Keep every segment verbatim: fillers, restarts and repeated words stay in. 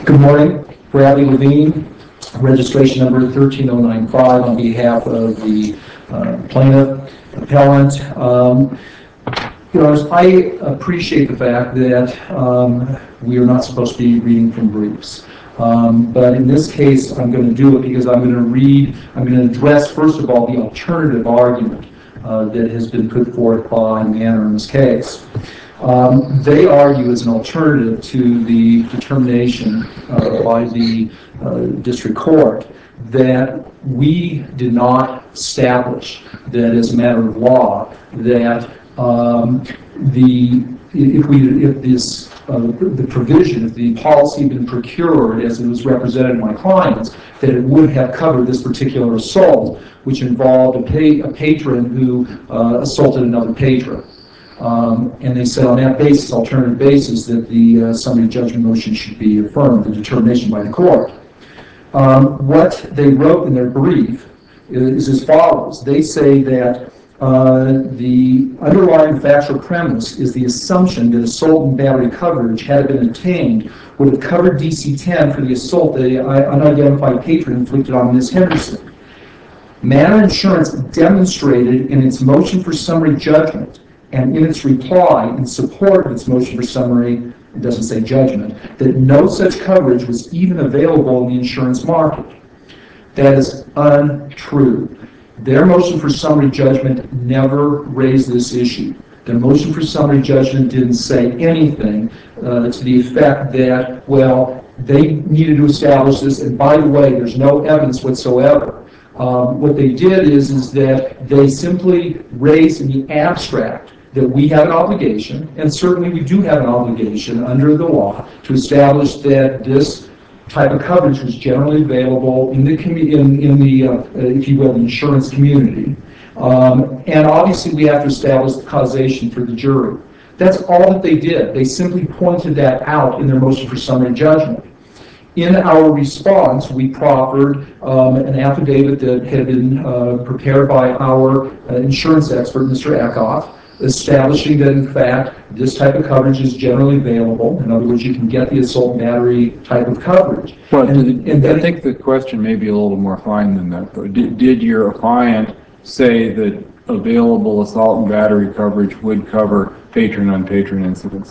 Good morning. Bradley Levine, registration number thirteen oh nine five on behalf of the uh, plaintiff, appellant. Um, you know, I appreciate the fact that um, we are not supposed to be reading from briefs. Um, but in this case, I'm going to do it because I'm going to read, I'm going to address, first of all, the alternative argument uh, that has been put forth by Manor in this case. Um, they argue as an alternative to the determination uh, by the uh, district court that we did not establish that as a matter of law that um, the if we if this uh, the provision, if the policy had been procured as it was represented by my clients, that it would have covered this particular assault, which involved a, pay, a patron who uh, assaulted another patron. Um, and they said on that basis, alternative basis, that the uh, summary judgment motion should be affirmed, the determination by the court. Um, what they wrote in their brief is as follows. They say that uh, the underlying factual premise is the assumption that assault and battery coverage, had it been obtained, would have covered D C ten for the assault that the unidentified patron inflicted on Miz Henderson. Manor Insurance demonstrated in its motion for summary judgment and in its reply in support of its motion for summary, it doesn't say judgment, that no such coverage was even available in the insurance market. That is untrue. Their motion for summary judgment never raised this issue. Their motion for summary judgment didn't say anything uh, to the effect that, well, they needed to establish this, and by the way, there's no evidence whatsoever. Um, what they did is, is that they simply raised in the abstract that we have an obligation, and certainly we do have an obligation under the law, to establish that this type of coverage was generally available in the, in, in the uh, if you will, the insurance community. Um, and obviously we have to establish the causation for the jury. That's all that they did. They simply pointed that out in their motion for summary judgment. In our response, we proffered um, an affidavit that had been uh, prepared by our uh, insurance expert, Mister Eckhoff, establishing that, in fact, this type of coverage is generally available. In other words, you can get the assault and battery type of coverage. But and, and I think the question may be a little more fine than that, though. Did, did your client say that available assault and battery coverage would cover patron-on-patron incidents?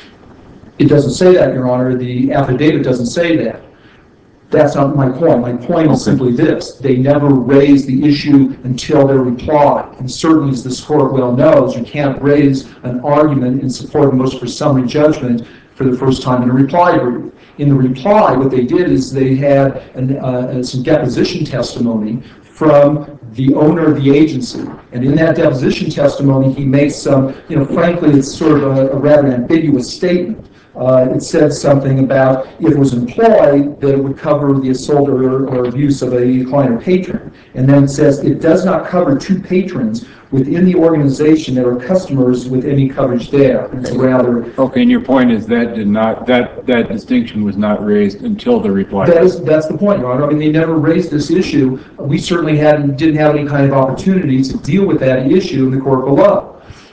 It doesn't say that, Your Honor. The affidavit doesn't say that. That's not my point. My point is simply this. They never raised the issue until their reply. And certainly, as this court well knows, you can't raise an argument in support of a motion for summary judgment for the first time in a reply brief. In the reply, what they did is they had an, uh, some deposition testimony from the owner of the agency. And in that deposition testimony, he makes some, you know, frankly, it's sort of a, a rather ambiguous statement. Uh, it said something about if it was employed, that it would cover the assault or, or abuse of a client or patron. And then it says it does not cover two patrons within the organization that are customers with any coverage there. It's rather... Okay, and your point is that did not, that, that distinction was not raised until the reply. That is, that's the point, Your Honor. I mean, they never raised this issue. We certainly hadn't, didn't have any kind of opportunity to deal with that issue in the court below.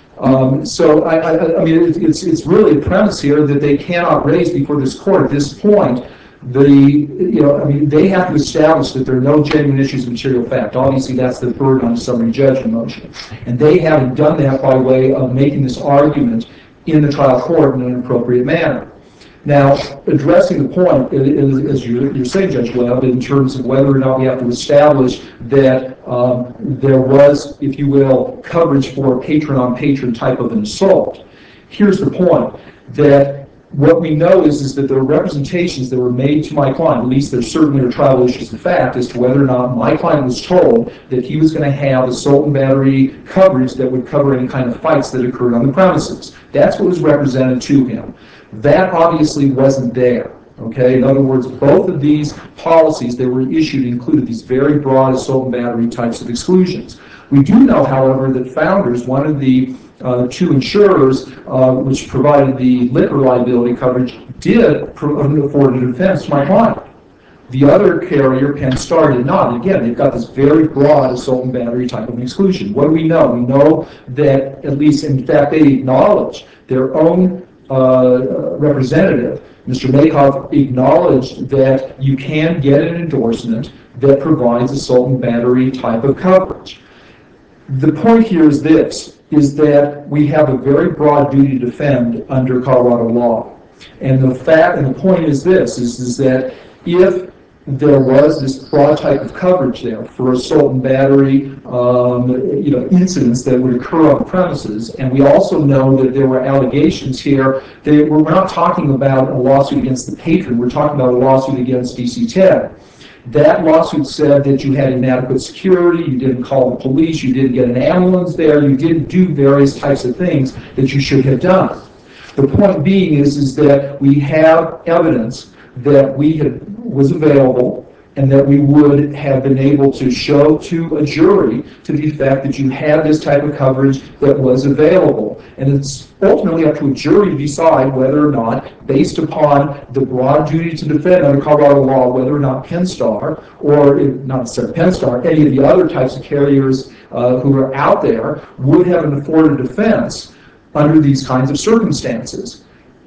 Um, so, I, I, I mean, it, it's it's really a premise here that they cannot raise before this court at this point. The, you know, I mean, they have to establish that there are no genuine issues of material fact. Obviously, that's the burden on a summary judgment motion. And they haven't done that by way of making this argument in the trial court in an appropriate manner. Now, addressing the point, as you're, you're saying, Judge Webb, in terms of whether or not we have to establish that um, there was, if you will, coverage for a patron-on-patron type of an assault, here's the point, that what we know is, is that there are representations that were made to my client, at least there certainly are trial issues of fact, as to whether or not my client was told that he was going to have assault and battery coverage that would cover any kind of fights that occurred on the premises. That's what was represented to him. That obviously wasn't there, okay? In other words, both of these policies that were issued included these very broad assault and battery types of exclusions. We do know, however, that Founders, one of the uh, two insurers uh, which provided the liquor liability coverage, did afford a defense to my client. The other carrier, Penn Star, did not. Again, they've got this very broad assault and battery type of exclusion. What do we know? We know that, at least in fact, they acknowledge their own uh, representative Mister Makoff acknowledged that you can get an endorsement that provides assault and battery type of coverage. The point here is this, is that we have a very broad duty to defend under Colorado law. And the fact, and the point is this, is, is that if there was this broad type of coverage there for assault and battery, um, you know, incidents that would occur on the premises, and we also know that there were allegations here. They, we're not talking about a lawsuit against the patron. We're talking about a lawsuit against D C ten. That lawsuit said that you had inadequate security, you didn't call the police, you didn't get an ambulance there, you didn't do various types of things that you should have done. The point being is, is that we have evidence that we had, was available and that we would have been able to show to a jury to the effect that you had this type of coverage that was available. And it's ultimately up to a jury to decide whether or not, based upon the broad duty to defend under Colorado law, whether or not Pennstar, or not necessarily Pennstar, any of the other types of carriers uh, who are out there would have an afforded defense under these kinds of circumstances.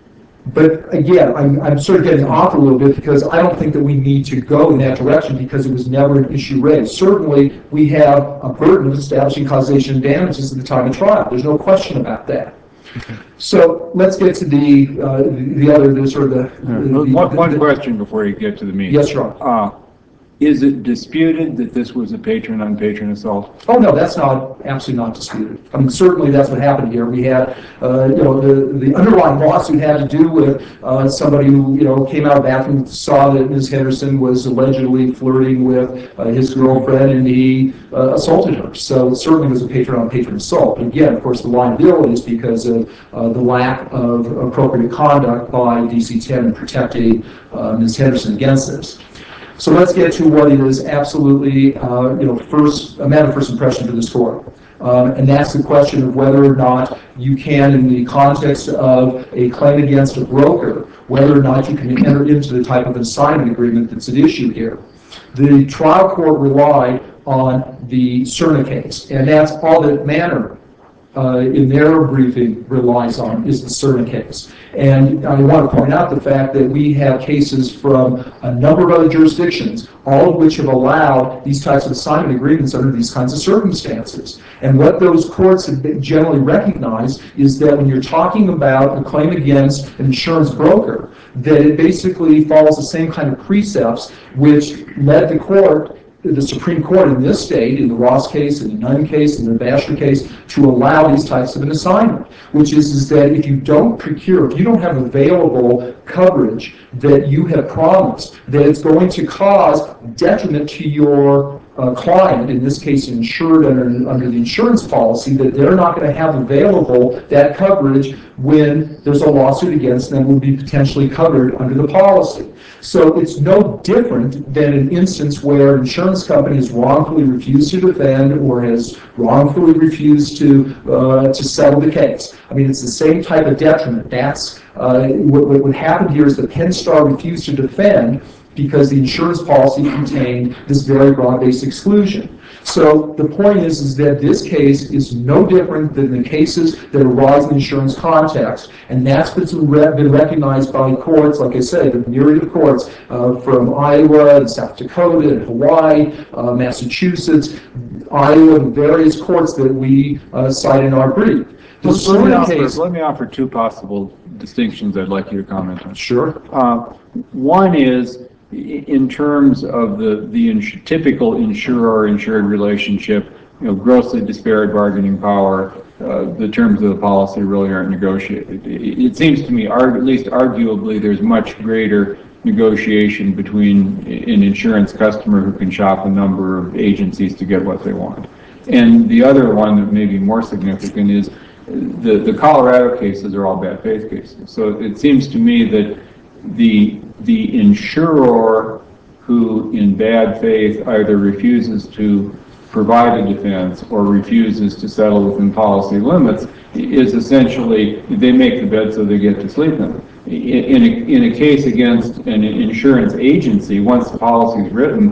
But again, I'm, I'm sort of getting off a little bit because I don't think that we need to go in that direction because it was never an issue raised. Certainly, we have a burden of establishing causation and damages at the time of trial. There's no question about that. Okay. So let's get to the uh, the, the other, the sort of the... Yeah. the one the, one the, question before you get to the meat. Yes, Ron. Uh, Is it disputed that this was a patron-on-patron assault? Oh, no, that's not, absolutely not disputed. I mean, certainly that's what happened here. We had, uh, you know, the, the underlying lawsuit had to do with uh, somebody who, you know, came out of the bathroom, saw that Miz Henderson was allegedly flirting with uh, his girlfriend, and he uh, assaulted her. So it certainly was a patron-on-patron assault. But again, of course, the liability is because of uh, the lack of appropriate conduct by D C ten in protecting uh, Miz Henderson against this. So let's get to what is absolutely, uh, you know, first a matter of first impression for this court, um, and that's the question of whether or not you can, in the context of a claim against a broker, whether or not you can enter into the type of assignment agreement that's at issue here. The trial court relied on the Cerna case, and that's all that Manor, uh, in their briefing, relies on is the Cerna case. And I want to point out the fact that we have cases from a number of other jurisdictions, all of which have allowed these types of assignment agreements under these kinds of circumstances. And what those courts have generally recognized is that when you're talking about a claim against an insurance broker, that it basically follows the same kind of precepts which led the court, the Supreme Court in this state, in the Ross case, in the Nunn case, in the Basher case, to allow these types of an assignment, which is, is that if you don't procure, if you don't have available coverage that you have promised, that it's going to cause detriment to your uh, client, in this case insured under, under the insurance policy, that they're not going to have available that coverage when there's a lawsuit against them will be potentially covered under the policy. So it's no different than an instance where an insurance company has wrongfully refused to defend or has wrongfully refused to uh, to settle the case. I mean, it's the same type of detriment. That's uh, what, what happened here is that Pennstar refused to defend because the insurance policy contained this very broad-based exclusion. So the point is, is that this case is no different than the cases that arise in the insurance context, and that's been recognized by courts, like I said, a myriad of courts uh, from Iowa and South Dakota and Hawaii, uh, Massachusetts, Iowa, and various courts that we uh, cite in our brief. Well, let, me offer, case, let me offer two possible distinctions I'd like you to comment on. Sure. Uh, one is, in terms of the, the ins typical insurer-insured relationship, you know, grossly disparate bargaining power, uh, the terms of the policy really aren't negotiated. It, it seems to me, arg at least arguably, there's much greater negotiation between an insurance customer who can shop a number of agencies to get what they want. And the other one that may be more significant is the, the Colorado cases are all bad faith cases. So it seems to me that the the insurer who in bad faith either refuses to provide a defense or refuses to settle within policy limits is essentially, they make the bed so they get to sleep in it. In a, in a case against an insurance agency, once the policy is written,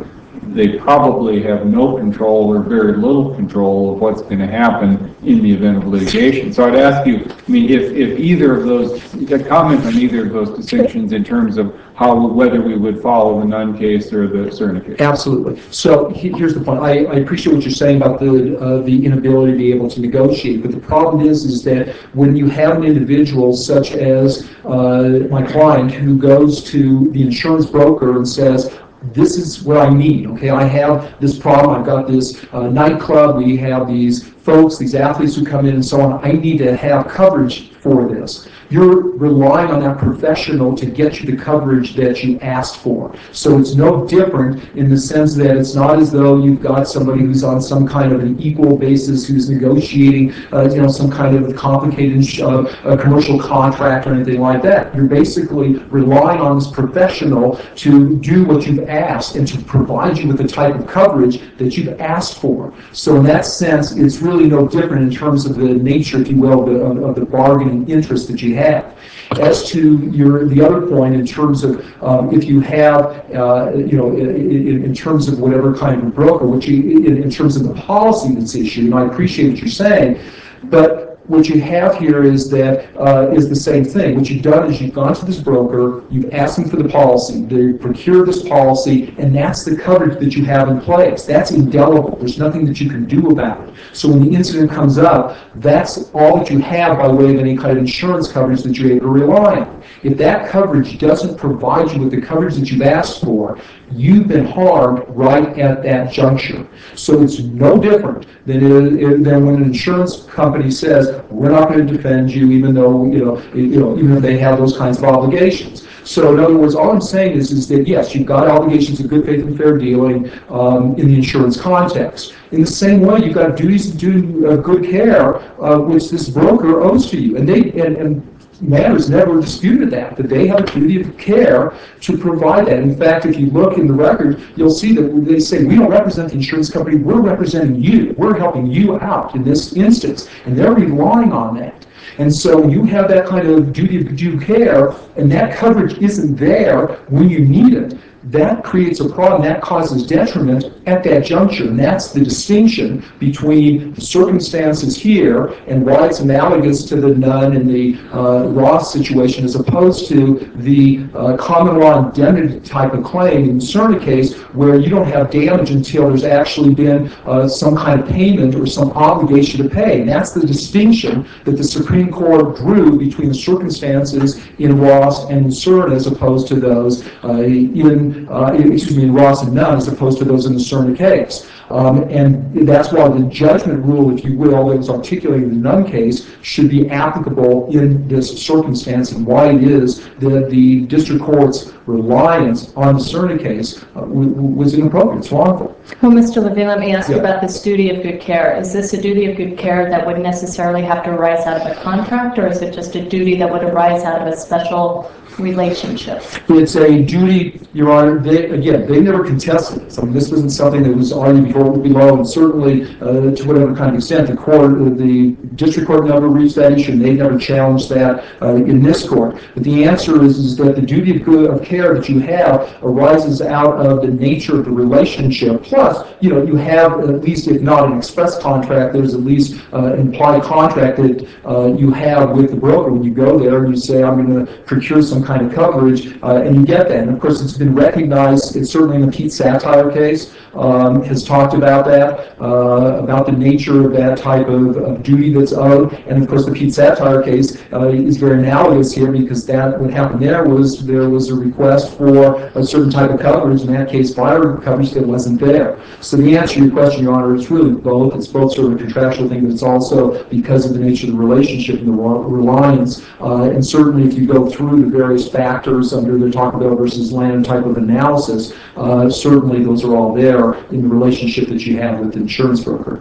they probably have no control or very little control of what's going to happen in the event of litigation. So I'd ask you, I mean, if, if either of those, comment on either of those distinctions in terms of how, whether we would follow the Nunn case or the Cerna case. Absolutely. So he, here's the point. I, I appreciate what you're saying about the uh, the inability to be able to negotiate, but the problem is is that when you have an individual such as uh, my client who goes to the insurance broker and says, this is what I need, okay? I have this problem. I've got this uh, nightclub. We have these folks, these athletes who come in and so on. I need to have coverage for this. You're relying on that professional to get you the coverage that you asked for. So it's no different in the sense that it's not as though you've got somebody who's on some kind of an equal basis who's negotiating, uh, you know, some kind of complicated uh, a commercial contract or anything like that. You're basically relying on this professional to do what you've asked and to provide you with the type of coverage that you've asked for. So in that sense, it's really no different in terms of the nature, if you will, the, of, of the bargaining interest that you have. As to your the other point, in terms of um, if you have, uh, you know, in, in terms of whatever kind of broker, which you, in, in terms of the policy that's issued, and I appreciate what you're saying, but what you have here is that uh, is the same thing. What you've done is you've gone to this broker, you've asked them for the policy, they procure this policy, and that's the coverage that you have in place. That's indelible. There's nothing that you can do about it. So when the incident comes up, that's all that you have by way of any kind of insurance coverage that you're able to rely on. If that coverage doesn't provide you with the coverage that you've asked for, you've been harmed right at that juncture. So it's no different than, it, than when an insurance company says, we're not going to defend you even though, you know, you know, even if they have those kinds of obligations. So in other words, all I'm saying is, is that yes, you've got obligations of good faith and fair dealing um, in the insurance context. In the same way, you've got duties to do uh, good care, uh, which this broker owes to you. And they and, and Manners never disputed that, that they have a duty of care to provide that. In fact, if you look in the record, you'll see that they say, we don't represent the insurance company, we're representing you. We're helping you out in this instance. And they're relying on that. And so you have that kind of duty of due care, and that coverage isn't there when you need it. That creates a problem, that causes detriment at that juncture, and that's the distinction between the circumstances here and why it's analogous to the Nunn and the uh, Ross situation as opposed to the uh, common law indemnity type of claim in the Cerna case where you don't have damage until there's actually been uh, some kind of payment or some obligation to pay. And that's the distinction that the Supreme Court drew between the circumstances in Ross and in Cerna as opposed to those uh, in Uh, excuse me, in Ross and Nunn, as opposed to those in the Cerna case. Um, and that's why the judgment rule, if you will, that was articulated in the Nunn case should be applicable in this circumstance, and why it is that the district court's reliance on the Cerna case uh, was inappropriate. It's wrongful. Well, Mister Levine, let me ask Yeah. you about this duty of good care. Is this a duty of good care that would necessarily have to arise out of a contract, or is it just a duty that would arise out of a special relationship? It's a duty, Your Honor. They, again, they never contested this. I mean, this wasn't something that was argued before below, and certainly uh, to whatever kind of extent the court, the district court never reached that issue, and they never challenged that uh, in this court. But the answer is, is that the duty of good of care that you have arises out of the nature of the relationship. Plus, you know, you have at least, if not an express contract, there's at least uh, an implied contract that uh, you have with the broker when you go there and you say, I'm going to procure some kind of coverage, uh, and you get that. And of course, it's been recognized, it's certainly in the Pete Satire case, um, has talked about that, uh, about the nature of that type of, of duty that's owed. And of course, the Pete Satire case uh, is very analogous here because that what happened there was there was a request for a certain type of coverage, in that case, fire coverage that wasn't there. So the answer to your question, Your Honor, is really both. It's both sort of a contractual thing, but it's also because of the nature of the relationship and the reliance. Uh, and certainly, if you go through the various factors under the Taco Bell versus Land type of analysis, uh, certainly those are all there in the relationship that you have with the insurance broker.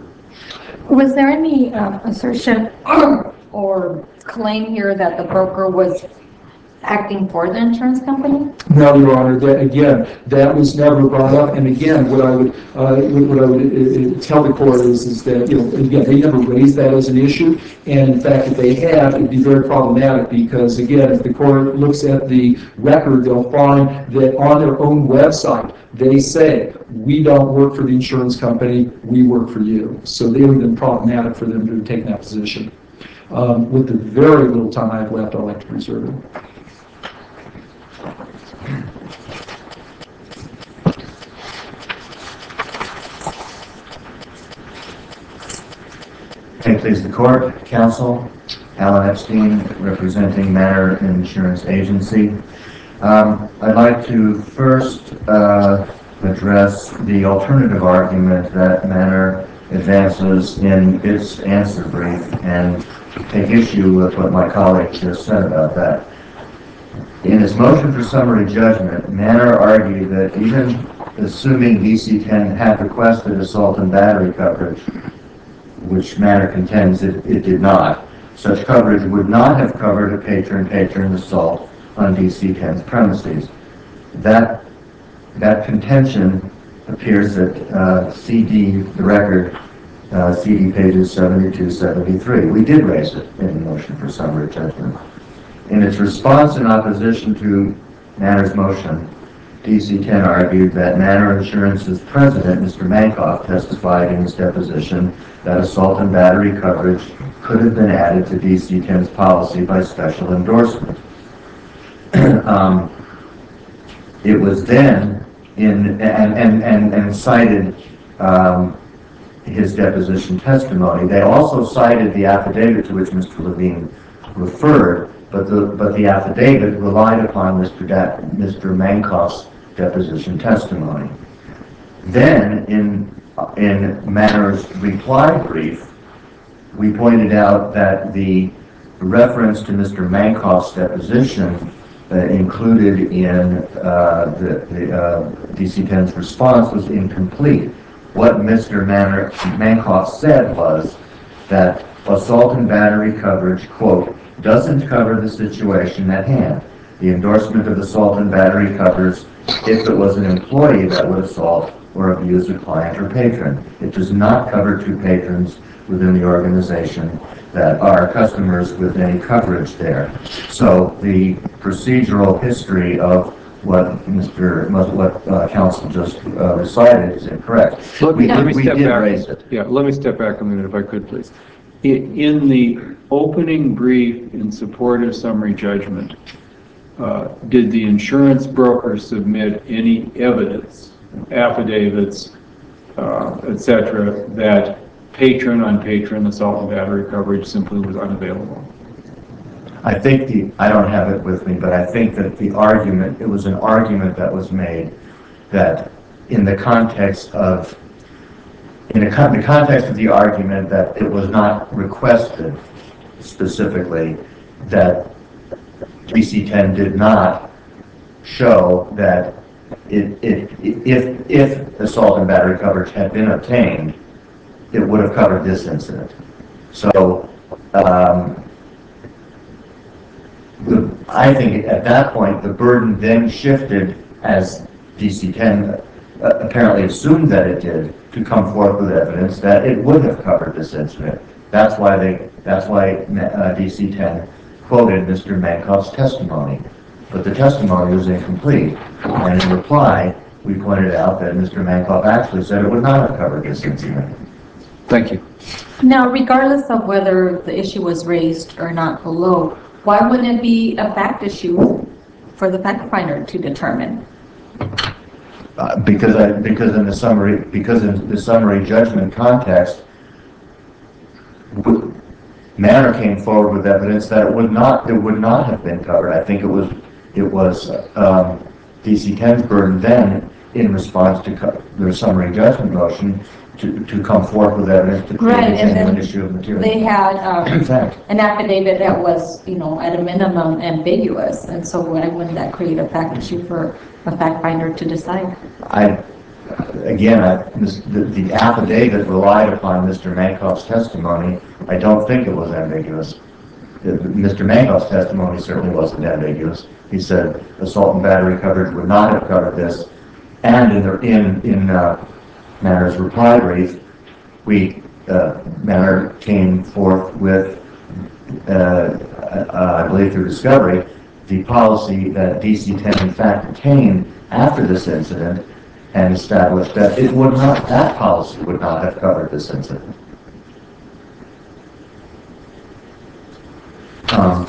Was there any um, assertion or claim here that the broker was acting for the insurance company? No, Your Honor, that, again, that was never brought up, and again, what I would, uh, what I would uh, tell the court is, is that, you know, again, they never raised that as an issue, and in fact, if they had, it'd be very problematic, because again, if the court looks at the record, they'll find that on their own website, they say, we don't work for the insurance company, we work for you. So they would have been problematic for them to have taken that position. Um, with the very little time I have left, I'd like to preserve it. May it please the court, counsel, Alan Epstein, representing Manor Insurance Agency. Um, I'd like to first uh, address the alternative argument that Manor advances in its answer brief and take issue with what my colleague just said about that. In his motion for summary judgment, Manor argued that even assuming D C ten had requested assault and battery coverage, which Manor contends it, it did not, such coverage would not have covered a patron-patron assault on D C ten's premises. That, that contention appears at uh, C D, the record, uh, C D pages seventy-two, seventy-three. We did raise it in the motion for summary judgment. In its response in opposition to Manor's motion, D C ten argued that Manor Insurance's president, Mister Mankoff, testified in his deposition that assault and battery coverage could have been added to D C ten's policy by special endorsement. um, it was then in and and and, and cited um, his deposition testimony. They also cited the affidavit to which Mister Levine referred, but the but the affidavit relied upon Mister Da, Mister Mankoff's deposition testimony. Then in in Manor's reply brief, we pointed out that the reference to Mister Mankoff's deposition uh, included in uh, the, the uh, D C ten's response was incomplete. What Mister Manor, Mankoff said was that assault and battery coverage, quote, doesn't cover the situation at hand. The endorsement of assault and battery covers if it was an employee that would assault or abuse a client or patron. It does not cover two patrons within the organization that are customers with any coverage there. So the procedural history of what Mister what uh, counsel just uh, recited is incorrect. Let me, we let me we step did back. raise it. Yeah, let me step back a minute if I could, please. In, in the opening brief in support of summary judgment, uh, did the insurance broker submit any evidence, affidavits, uh, et cetera, that patron-on-patron assault and battery coverage simply was unavailable? I think the, I don't have it with me, but I think that the argument, it was an argument that was made that in the context of, in the, con the context of the argument that it was not requested specifically, that D C ten did not show that it, it, if, if assault and battery coverage had been obtained, it would have covered this incident. So, um, The, I think at that point the burden then shifted, as D C ten uh, apparently assumed that it did, to come forth with evidence that it would have covered this incident. That's why they. That's why uh, D C ten quoted Mister Mankoff's testimony, but the testimony was incomplete. And in reply, we pointed out that Mister Mankoff actually said it would not have covered this incident. Thank you. Now, regardless of whether the issue was raised or not below, why wouldn't it be a fact issue for the fact finder to determine? Uh, because I, because in the summary, because in the summary judgment context, Manor came forward with evidence that it would not, it would not have been covered. I think it was, it was um, D C ten's burden then, in response to co the summary judgment motion, to, to come forth with evidence to create Right, a and genuine then issue of material. They had um, In fact, an affidavit that was, you know, at a minimum ambiguous, and so why wouldn't that create a fact issue for a fact finder to decide? I, again, I, this, the, the affidavit relied upon Mister Mankoff's testimony. I don't think it was ambiguous. Mister Mango's testimony certainly wasn't ambiguous. He said assault and battery coverage would not have covered this. And in, the, in, in uh, Manner's reply brief, we, uh, Manner came forth with, uh, uh, I believe through discovery, the policy that D C ten in fact obtained after this incident and established that it would not, that policy would not have covered this incident. Um,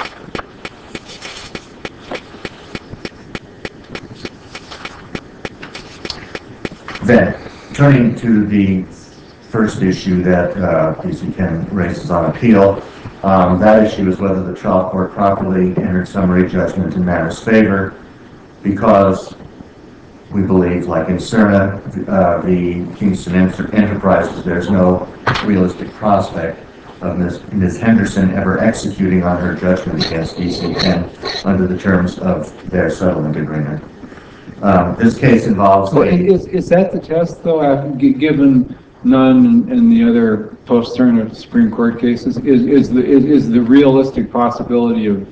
then, turning to the first issue that uh, D C ten raises on appeal, um, that issue is whether the trial court properly entered summary judgment in Manner's favor, because we believe, like in Cerna, uh, the Kingston Enter Enterprises, there's no realistic prospect of Miz Miz Henderson ever executing on her judgment against D C ten under the terms of their settlement agreement. Um, this case involves... Well, is, is that the test, though, uh, given Nunn and the other post-Cerna Supreme Court cases? Is, is, the, is, is the realistic possibility of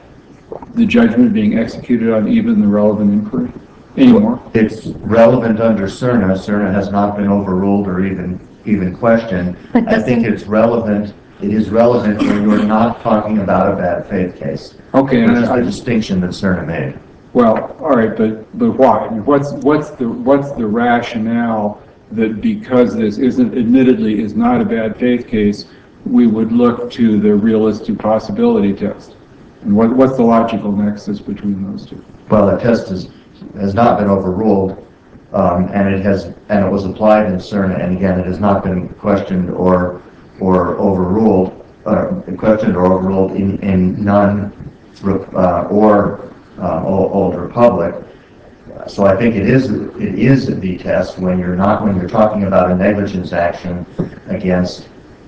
the judgment being executed on even the relevant inquiry anymore? It's relevant under Cerna. Cerna has not been overruled or even even questioned. I think it's relevant. It is relevant when you're not talking about a bad faith case. Okay, which and is I, the distinction that Cerna made. well, all right, but but why? I mean, what's what's the what's the rationale that because this isn't admittedly is not a bad faith case, we would look to the realistic possibility test? And what what's the logical nexus between those two? Well, the test is, has not been overruled, um, and it has and it was applied in Cerna, and again, it has not been questioned or or overruled, uh, questioned or overruled in in Nunn uh, or uh, Old Republic. So I think it is it is the test when you're not when you're talking about a negligence action against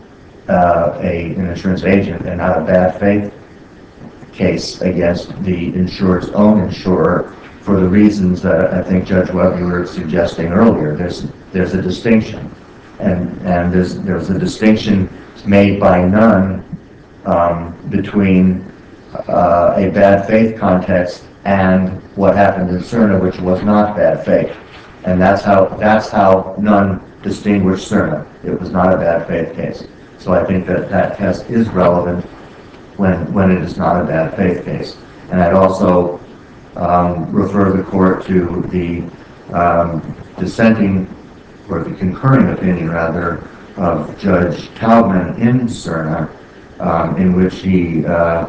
uh, a an insurance agent and not a bad faith case against the insurer's own insurer, for the reasons that I think Judge Webb you were suggesting earlier. There's there's a distinction, and and there's there's a distinction made by Nunn um, between uh, a bad faith context and what happened in Cerna, which was not bad faith, and that's how that's how Nunn distinguished Cerna. It was not a bad faith case. So I think that that test is relevant when when it is not a bad faith case. And I'd also um, refer the court to the um, dissenting, or the concurring opinion rather, of Judge Taubman in Cerna, um, in which he uh,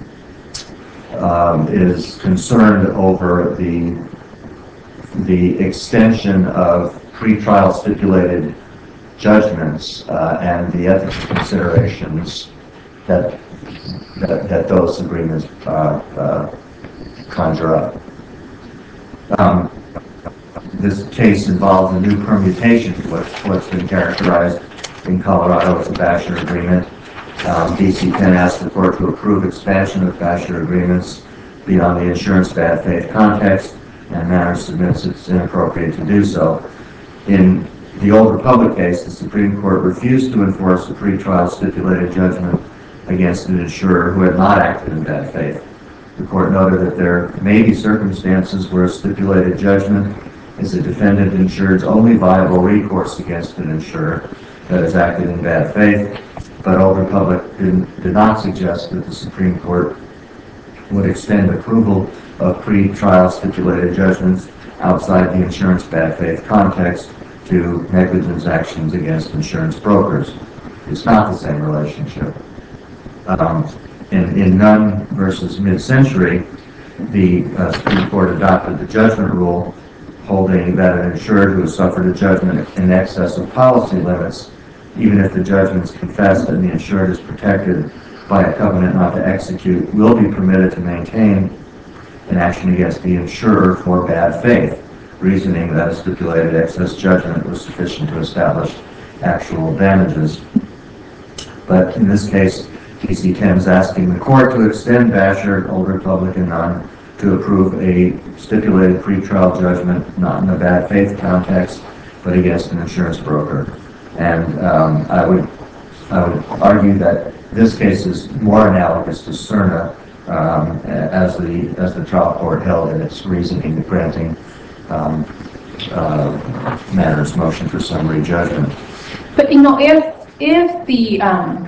um, is concerned over the the extension of pretrial stipulated judgments uh, and the ethical considerations that that, that those agreements uh, uh, conjure up. Um, this case involves a new permutation of what, what's been characterized in Colorado as a Basher agreement. Um, D C ten asked the court to approve expansion of Basher agreements beyond the insurance bad faith context, and Manner submits it's inappropriate to do so. In the Old Republic case, the Supreme Court refused to enforce a pretrial stipulated judgment against an insurer who had not acted in bad faith. The court noted that there may be circumstances where a stipulated judgment is a defendant insured's only viable recourse against an insurer that has acted in bad faith, but Old Republic did, did not suggest that the Supreme Court would extend approval of pre-trial stipulated judgments outside the insurance bad faith context to negligence actions against insurance brokers. It's not the same relationship. Um, in, in Nunn versus Mid-Century, the uh, Supreme Court adopted the judgment rule, holding that an insured who has suffered a judgment in excess of policy limits, even if the judgment is confessed and the insured is protected by a covenant not to execute, will be permitted to maintain an action against the insurer for bad faith, reasoning that a stipulated excess judgment was sufficient to establish actual damages. But in this case, D C ten is asking the court to extend Basher, Old Republic, and Nunn to approve a stipulated pretrial judgment, not in a bad faith context, but against an insurance broker. And um, I would I would argue that this case is more analogous to Cerna, um, as the as the trial court held in its reasoning granting um, uh, matters motion for summary judgment. But you know, if if the um,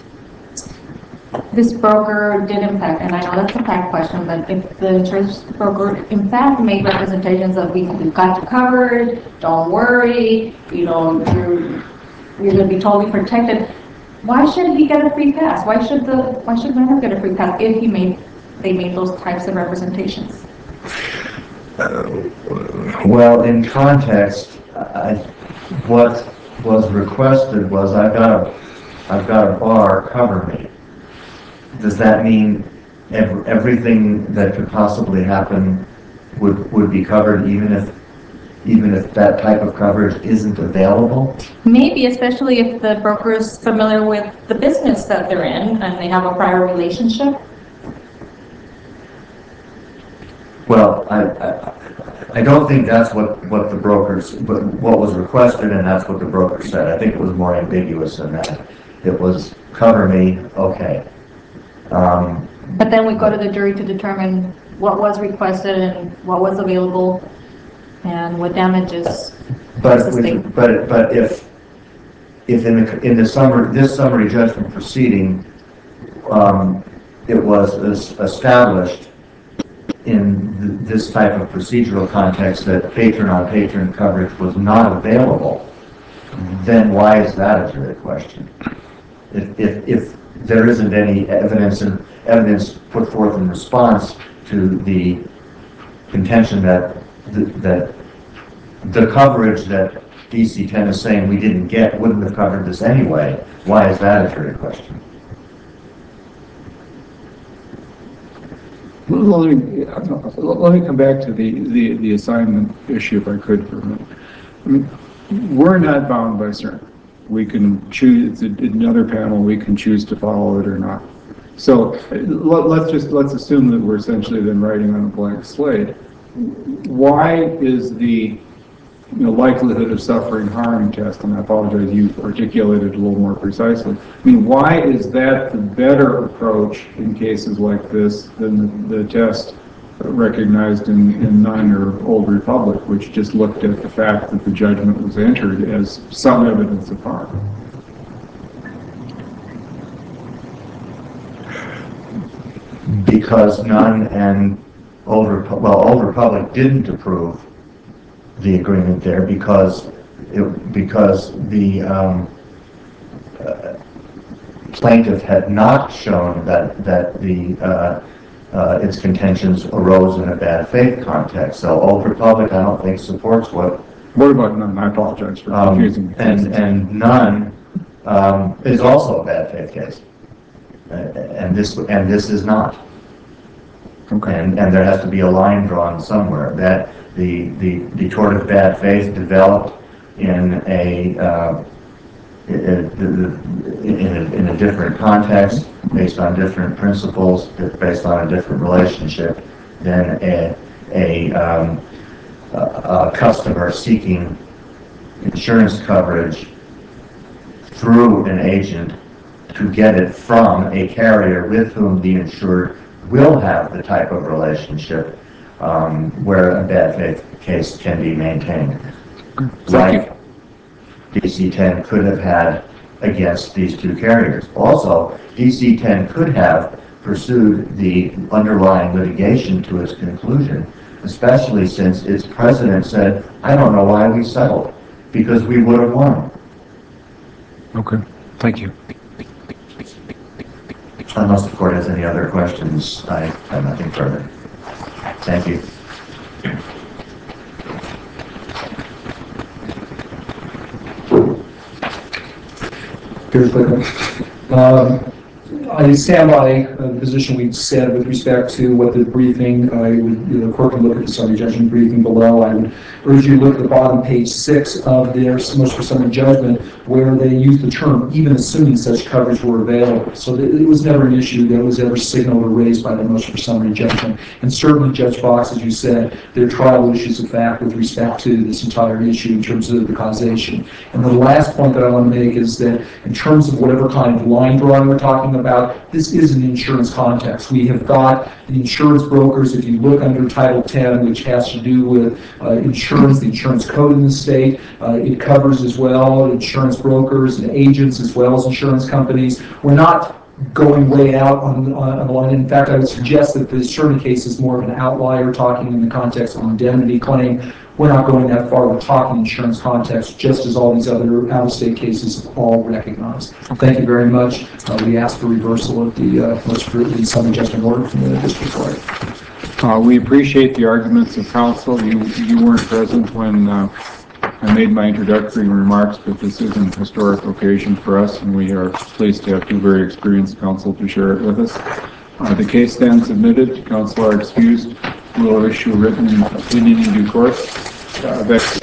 this broker did in fact, and I know that's a fact question, but if the insurance broker in fact made representations of we we got you covered, don't worry, you know, you're you're going to be totally protected. Why should he get a free pass? Why should the why should Maynard get a free pass if he made they made those types of representations? Uh, well, in context, I, what was requested was I've got a I've got a bar, cover me. Does that mean ev everything that could possibly happen would would be covered, even if even if that type of coverage isn't available? Maybe, especially if the broker is familiar with the business that they're in and they have a prior relationship. Well, I, I, I don't think that's what, what the brokers, but what was requested, and that's what the broker said. I think it was more ambiguous than that. It was cover me, okay. Um, but then we go to the jury to determine what was requested and what was available and what damages. But with, but but if if in the in the summary this summary judgment proceeding, um, it was established in th this type of procedural context that patron on patron coverage was not available, then why is that a jury question? If if if there isn't any evidence and evidence put forth in response to the contention that the, that the coverage that D C ten is saying we didn't get wouldn't have covered this anyway, why is that a jury question? Let me, let me come back to the, the, the assignment issue if I could for a minute. I mean, we're not bound by CERN. We can choose, it's another panel, we can choose to follow it or not. So let, let's just, let's assume that we're essentially then writing on a blank slate. Why is the you know, likelihood of suffering harm test, and I apologize, you articulated it a little more precisely. I mean, why is that the better approach in cases like this than the, the test recognized in, in Nunn or Old Republic, which just looked at the fact that the judgment was entered as some evidence of harm? Because Nunn and Old Republic, well, Old Republic didn't approve the agreement there because it, because the um, uh, plaintiff had not shown that that the uh, uh, its contentions arose in a bad faith context. So Old Republic, I don't think, supports what. What about Nunn? I apologize for um, confusing. And and Nunn um, is also a bad faith case, uh, and this and this is not. Okay. And and there has to be a line drawn somewhere that. The, the, the tort of bad faith developed in a, uh, in, a, in a different context, based on different principles, based on a different relationship than a, a, um, a, a customer seeking insurance coverage through an agent to get it from a carrier with whom the insured will have the type of relationship Um, where a bad faith case can be maintained. Like D C ten could have had against these two carriers. Also, D C ten could have pursued the underlying litigation to its conclusion, especially since its president said, I don't know why we settled, because we would have won. Okay, thank you. Unless the court has any other questions, I have nothing further. Thank you. Very quickly. Um, I stand by the position we said with respect to what the briefing, I would, you know, the court can look at the summary judgment briefing below. I would urge you to look at the bottom page six of their motion for summary judgment, where they use the term even assuming such coverage were available. So it was never an issue that was ever signaled or raised by the motion for summary judgment. And certainly, Judge Fox, as you said, there are trial issues of fact with respect to this entire issue in terms of the causation. And the last point that I want to make is that in terms of whatever kind of line drawing we're talking about, this is an insurance context. We have got the insurance brokers, if you look under Title ten, which has to do with uh, insurance, the insurance code in the state, uh, it covers as well insurance brokers and agents as well as insurance companies. We're not going way out on, on, on the line. In fact, I would suggest that the Cerny case is more of an outlier, talking in the context of an indemnity claim. We're not going that far. We're talking insurance context, just as all these other out-of-state cases all recognize. Thank you very much. Uh, we ask for reversal of the uh, most the summary judgment order from the district court. Uh, we appreciate the arguments of counsel. You you weren't present when uh, I made my introductory remarks, but this is an historic occasion for us, and we are pleased to have two very experienced counsel to share it with us. Uh, the case stands submitted. Counsel are excused. We will issue a written opinion in due course. Uh,